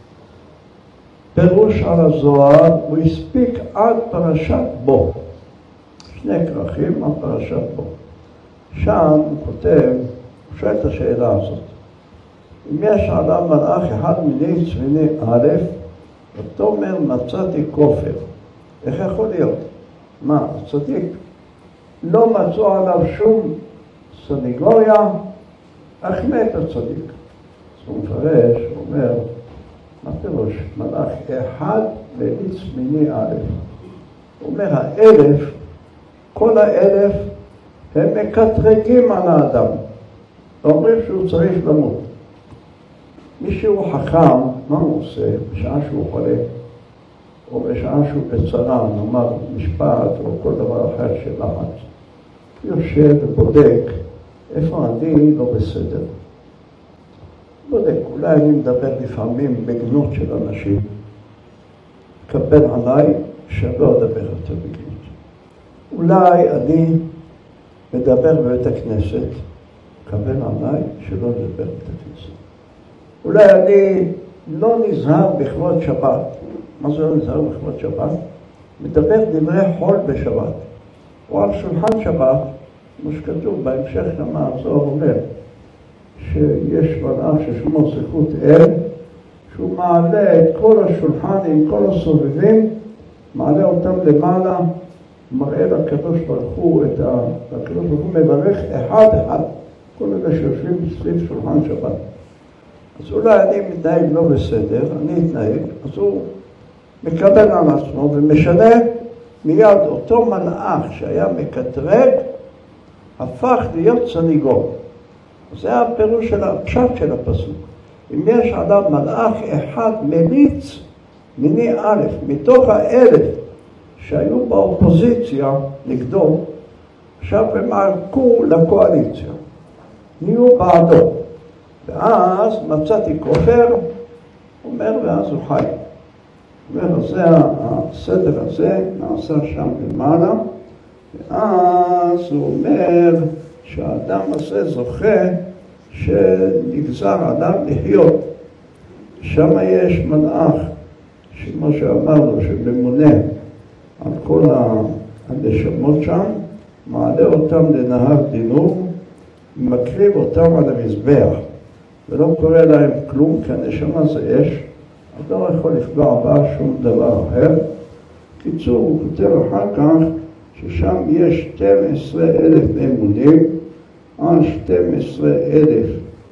פירוש על הזוהר, הוא הספיק עד פרשת בו. 2 כרכים על פרשת בו. שם הוא כותב, הוא שואל את השאלה הזאת. אם יש עליו מלאך אחד מיני צביני א', אותו אומר מצאתי כופר. איך יכול להיות? מה, צדיק? לא מצאו עליו שום סניגוריה, אך מת הצדיק. אז הוא מפרש, הוא אומר, מה פירוש? מלאך אחד מיני צביני א'. הוא אומר, 1,000, כל 1,000 הם מקטרגים על האדם. אומרים שהוא צריך למות. מישהו חכם, מה הוא עושה? בשעה שהוא חולה, או בשעה שהוא בצרה, נאמר משפט או כל דבר אחר של לחץ. יושב ובודק איפה אני לא בסדר. בודק, אולי אני מדבר לפעמים בגנות של אנשים. קבל עליי שלא אדבר יותר בגנות. אולי אני מדבר בבית הכנסת, קבל עליי שלא לדבר בבית הכנסת. אולי אני לא נזהר בכבוד שבת. מה זה לא נזהר בכבוד שבת? מדבר דברי חול בשבת. או על שולחן שבת, כמו שכתוב בהמשך כמה הזוהר אומר, שיש מלאך ששמו זכות אל, שהוא מעלה את כל השולחן עם כל הסובבים, מעלה אותם למעלה, מראה לקדוש ברוך הוא, הקדוש ברוך הוא מברך אחד אחד, כל אלה שיושבים סביב שולחן שבת. אז אולי אני מתנהג לא בסדר, אני אתנהג, אז הוא מקבל על עצמו ומשנה מיד אותו מלאך שהיה מקטרג, הפך להיות סניגור. זה הפירוש של הפשט של הפסוק. אם יש עליו מלאך אחד מליץ, מיני א', מתוך 1,000 שהיו באופוזיציה נגדו, עכשיו הם ערקו לקואליציה, נהיו בעדו. ואז מצאתי כופר, אומר, ואז הוא חי. אומר, זה הסדר הזה נעשה שם למעלה, ואז הוא אומר שהאדם הזה זוכה שנגזר עליו לחיות. שם יש מלאך, שמה שאמרנו, שממונה על כל הנשמות שם, מעלה אותם לנהר דינור, מקריב אותם על המזבח. ולא קורה להם כלום, כי הנשמה זה אש, אז לא יכול לפגוע בה שום דבר אחר. קיצור, הוא כותב אחר כך ששם יש 12,000 אמונים, 12,000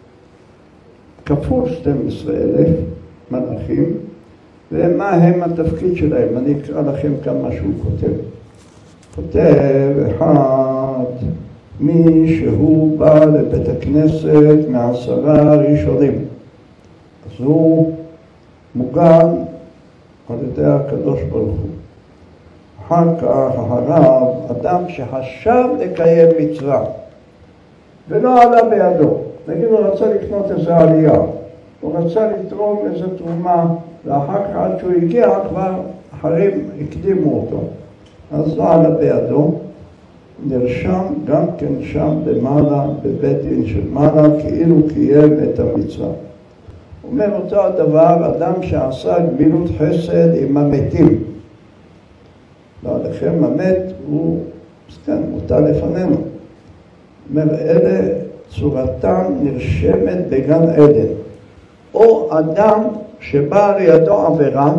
כפול 12,000 מלאכים, ומה הם התפקיד שלהם? אני אקרא לכם כאן מה שהוא כותב. כותב אחד, מי שהוא בא לבית הכנסת מ10 ראשונים, אז הוא מוגן על ידי הקדוש ברוך הוא. אחר כך הרב, אדם שחשב לקיים מצווה ולא עלה בידו, נגיד הוא רצה לקנות איזה עלייה, הוא רצה לתרום איזה תרומה, ואחר כך עד שהוא הגיע כבר אחרים הקדימו אותו, אז לא עלה בידו, נרשם גם כן שם למעלה, בבית דין של מעלה, כאילו קיים את המצווה. אומר אותו הדבר, אדם שעשה גמילות חסד עם המתים. ועליכם המת הוא, כן, מוטל לפנינו. אומר, אלה צורתם נרשמת בגן עדן. או אדם שבא לידו עבירה,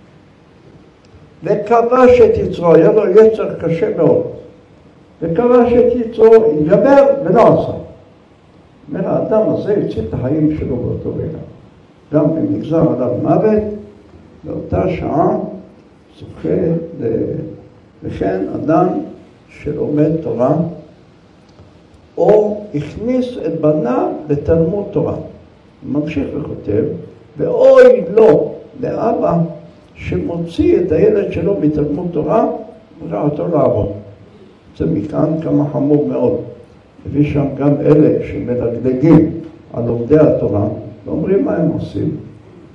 וכבש את יצרו, היה לו יצר קשה מאוד. וכבש את יצרו, התגבר ולא עשה. אומר, האדם הזה יוצא את החיים שלו באותו רגע. גם אם נגזר עליו מוות, באותה שעה זוכה וכן אדם שלומד תורה, או הכניס את בניו לתלמוד תורה. הוא ממשיך וכותב, ואוי לו לאבא שמוציא את הילד שלו מתלמוד תורה, מראה אותו לעבוד. זה מכאן כמה חמור מאוד. הביא שם גם אלה שמדגדגים על לומדי התורה, ואומרים מה הם עושים.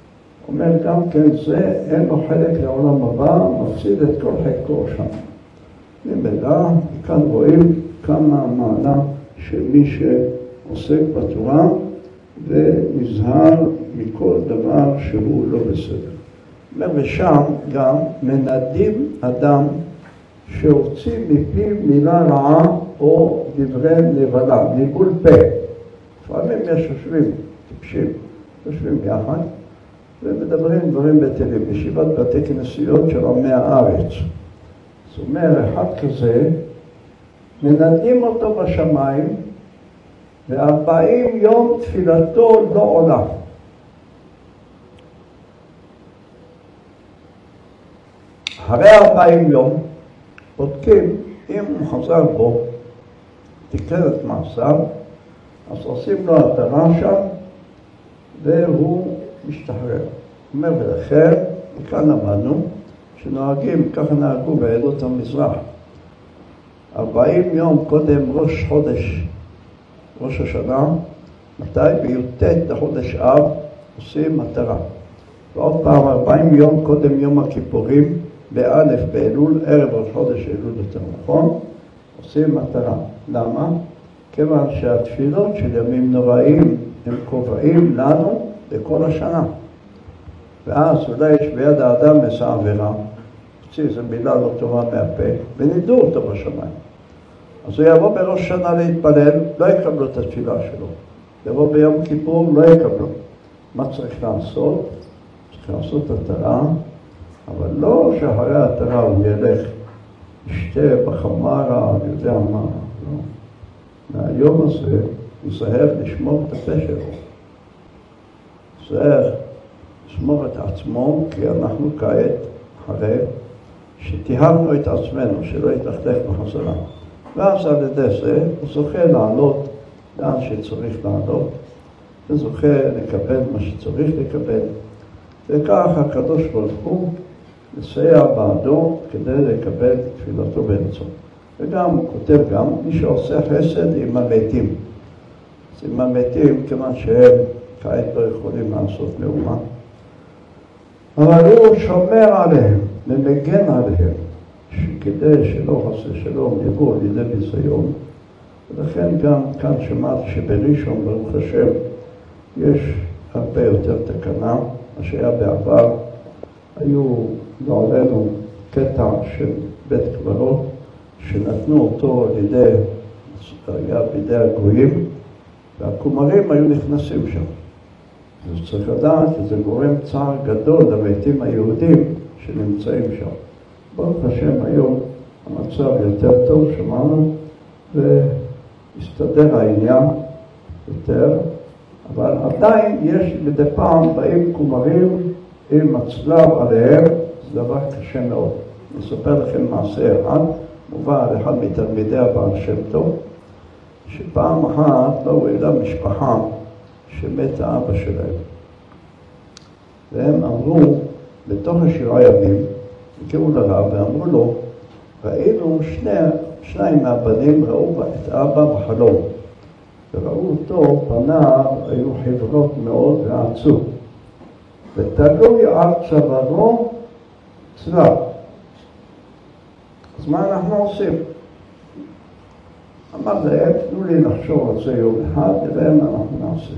אומר גם כן זה, אין לו חלק לעולם הבא, מפסיד את כל חלקו שם. ממילא, כאן רואים כמה מעלה של מי שעוסק בתורה ונזהר מכל דבר שהוא לא בסדר. אומר, ושם גם מנדים אדם שהוציא מפיו מילה רעה או דברי נבלה, ניבול פה. לפעמים יש יושבים, טיפשים, יושבים יחד ומדברים דברים בטלים, ישיבת בתי כנסיות של עמי הארץ. זאת אומרת, אחד כזה, מנדים אותו בשמיים, ו40 יום תפילתו לא עולה. אחרי 40 יום, בודקים, אם הוא חזר בו, תיקן את מעשיו, אז עושים לו התרה שם, והוא משתחרר. אומר ולכן, מכאן למדנו, שנוהגים, ככה נהגו בעדות המזרח. 40 יום קודם ראש חודש, ראש השנה, מתי? בי"ט לחודש אב עושים התרה. ועוד פעם 40 יום קודם יום הכיפורים, באלף באלול, ערב ראש חודש אלול יותר נכון, עושים התרה. למה? כיוון שהתפילות של ימים נוראים הם קובעים לנו לכל השנה. ואז אולי יש ביד האדם עשה עבירה, הוציא איזו מילה לא טובה מהפה, ונידו אותו בשמיים. אז הוא יבוא בראש שנה להתפלל, לא יקבלו את התפילה שלו. יבוא ביום כיפור, לא יקבלו. מה צריך לעשות? צריך לעשות התרה, אבל לא שאחרי התרה הוא ילך, ישתה בחמרה, אני יודע מה. לא. מהיום הזה הוא זהר לשמור את הפה שלו. זהר לשמור את עצמו, כי אנחנו כעת אחרי שתיהרנו את עצמנו, שלא יתלכלך בחזרה. ואז על ידי זה הוא זוכה לעלות לאן שצריך לעלות, וזוכה לקבל מה שצריך לקבל. וכך הקדוש ברוך הוא מסייע בעדו כדי לקבל תפילתו ברצון. וגם הוא כותב גם מי שעושה חסד עם המתים. אז עם המתים, כיוון שהם כעת לא יכולים לעשות מאומה. אבל הוא שומר עליהם ומגן עליהם, שכדי שלא חסה שלום יבואו לידי ביזיון. ולכן גם כאן שמעתי שבראשון ברוך השם יש הרבה יותר תקנה, מה שהיה בעבר. היו לעולנו קטע של בית קברות שנתנו אותו לידי, היה בידי הגויים, והכומרים היו נכנסים שם. אז צריך לדעת שזה גורם צער גדול למתים היהודים שנמצאים שם. ברוך השם היום המצב יותר טוב, שמענו, והסתדר העניין יותר, אבל עדיין יש מדי פעם באים כומרים עם מצלב עליהם, זה דבר קשה מאוד. אני אספר לכם מעשה אחד, מובא על אחד מתלמידי הבעל שם טוב, שפעם אחת באו אליו משפחה שמת האבא שלהם. והם אמרו, בתוך 7 ימים, הגיעו לרב ואמרו לו, ראינו שניים מהבנים ראו את האבא בחלום. וראו אותו, פניו היו חברות מאוד ועצו. ותלוי על צווארו צלב. אז מה אנחנו עושים? אמר להם, תנו לי לחשוב על זה יום אחד, נראה מה אנחנו נעשה.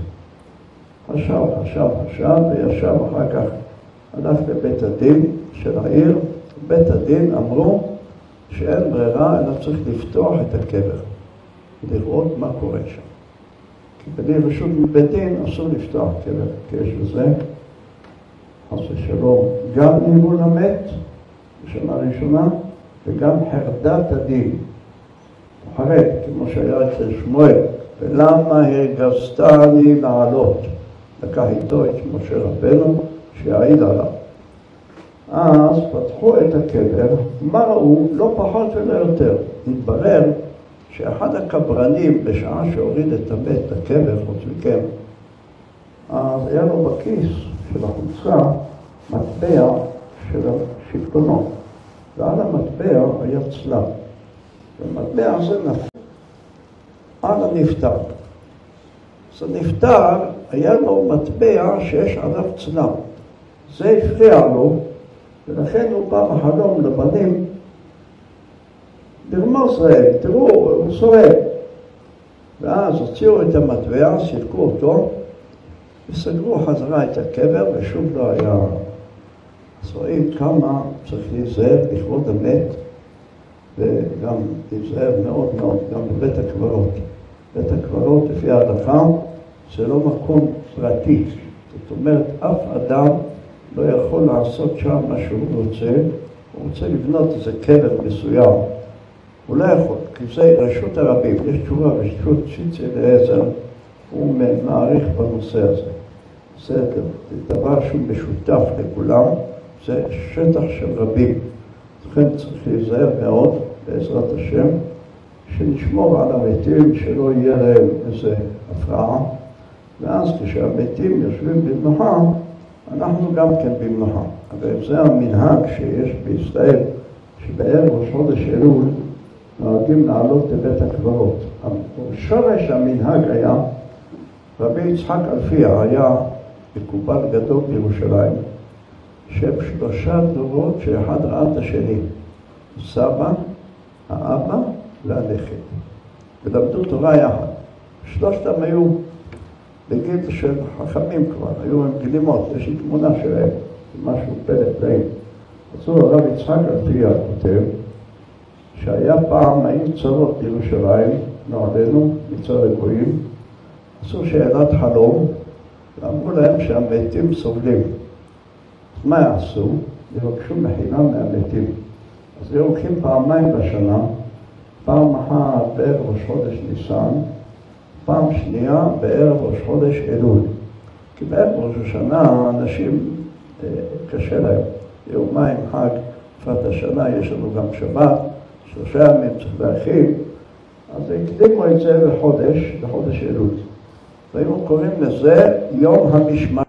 חשב, וישב אחר כך, הלך לבית הדין של העיר. בית הדין אמרו שאין ברירה, אלא צריך לפתוח את הקבר, ולראות מה קורה שם. כי בלי רשות מבית דין אסור לפתוח קבר, כי יש בזה, חס ושלום, גם ניבול המת, בשנה ראשונה, וגם חרדת הדין. הוא חרד, כמו שהיה אצל שמואל, ולמה הרגזתני לעלות? לקח איתו את משה רבנו שיעיד עליו. אז פתחו את הקבר, מה ראו? לא פחות ולא יותר. התברר שאחד הקברנים בשעה שהוריד את המת לקבר, חוץ מכם, אז היה לו בכיס של החולצה מטבע של השלטונות. ועל המטבע היה צלב. והמטבע הזה נפל על הנפטר. אז הנפטר היה לו מטבע שיש עליו צלב. זה הפריע לו, ולכן הוא בא בחלום לבנים, לרמוז להם, תראו, הוא שורד. ואז הוציאו את המטבע, סילקו אותו, וסגרו חזרה את הקבר, ושוב לא היה. אז רואים כמה צריך להיזהר לכבוד המת, וגם להיזהר מאוד מאוד, גם בבית הקברות. בית הקברות, לפי ההלכה, זה לא מקום פרטי. זאת אומרת, אף אדם לא יכול לעשות שם מה שהוא רוצה. הוא רוצה לבנות איזה קבר מסוים. הוא לא יכול, כי זה רשות הרבים. יש תשובה רשות שיצי לעזר, הוא מעריך בנושא הזה. זה דבר שהוא משותף לכולם, זה שטח של רבים. לכן צריך להיזהר מאוד, בעזרת השם, שנשמור על המתים, שלא יהיה להם איזה הפרעה. ואז כשהמתים יושבים במנוחה, אנחנו גם כן במנוחה. אבל זה המנהג שיש בישראל, שבערב ראש חודש אלול נוהגים לעלות לבית הקברות. שורש המנהג היה, רבי יצחק אלפיה היה מקובל גדול בירושלים, שהם 3 דורות שאחד ראה את השני, סבא, האבא והנכד, ולמדו תורה יחד. 3 היו בגיל של חכמים כבר, היו עם גלימות, יש לי תמונה שלהם, זה משהו פלא פלאים. אז הוא הרב יצחק אלפיה כותב, שהיה פעם, היו צרות בירושלים, נועדנו, מצר הגויים, עשו שאלת חלום, ואמרו להם שהמתים סובלים. אז מה יעשו? יבקשו מחילה מהמתים. אז היו הולכים פעמיים בשנה, פעם אחת בערב ראש חודש ניסן, פעם שנייה בערב ראש חודש אלול. כי בערב ראש השנה אנשים קשה להם. יומיים חג, תקופת השנה, יש לנו גם שבת, 3 ימים צריך להכין, אז הקדימו את זה בחודש אלול. והיום קוראים לזה יום המשמרת.